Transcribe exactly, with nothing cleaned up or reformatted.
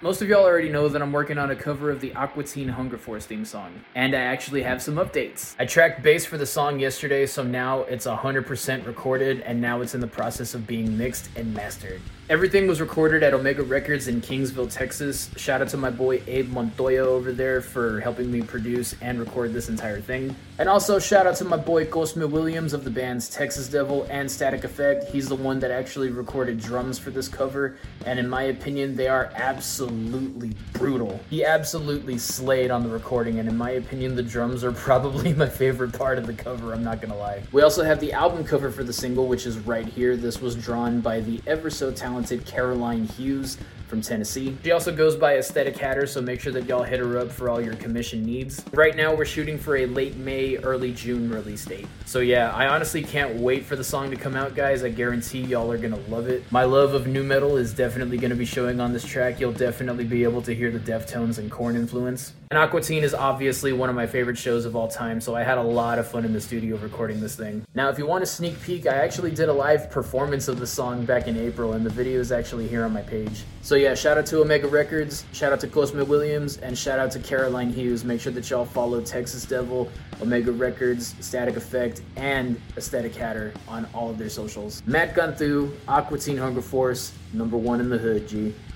Most of y'all already know that I'm working on a cover of the Aqua Teen Hunger Force theme song, and I actually have some updates. I tracked bass for the song yesterday, so now it's one hundred percent recorded, and now it's in the process of being mixed and mastered. Everything was recorded at Omega Records in Kingsville, Texas. Shout out to my boy Abe Montoya over there for helping me produce and record this entire thing. And also shout out to my boy Cosme Williams of the bands Texas Devil and Static Effect. He's the one that actually recorded drums for this cover, and in my opinion, they are absolutely brutal. He absolutely slayed on the recording, and in my opinion, the drums are probably my favorite part of the cover, I'm not gonna lie. We also have the album cover for the single, which is right here. This was drawn by the ever so talented Caroline Hughes from Tennessee. She also goes by Aesthetic Hatter, so make sure that y'all hit her up for all your commission needs. Right now, we're shooting for a late May, early June release date. So yeah, I honestly can't wait for the song to come out, guys. I guarantee y'all are gonna love it. My love of nu metal is definitely gonna be showing on this track. You'll definitely be able to hear the Deftones and Korn influence. And Aqua Teen is obviously one of my favorite shows of all time, so I had a lot of fun in the studio recording this thing. Now, if you want a sneak peek, I actually did a live performance of the song back in April, and the video is actually here on my page. So yeah, shout out to Omega Records, shout out to Cosme Williams, and shout out to Caroline Hughes. Make sure that y'all follow Texas Devil, Omega Records, Static Effect, and Aesthetic Hatter on all of their socials. Matt Gunthu, Aqua Teen Hunger Force, number one in the hood, G.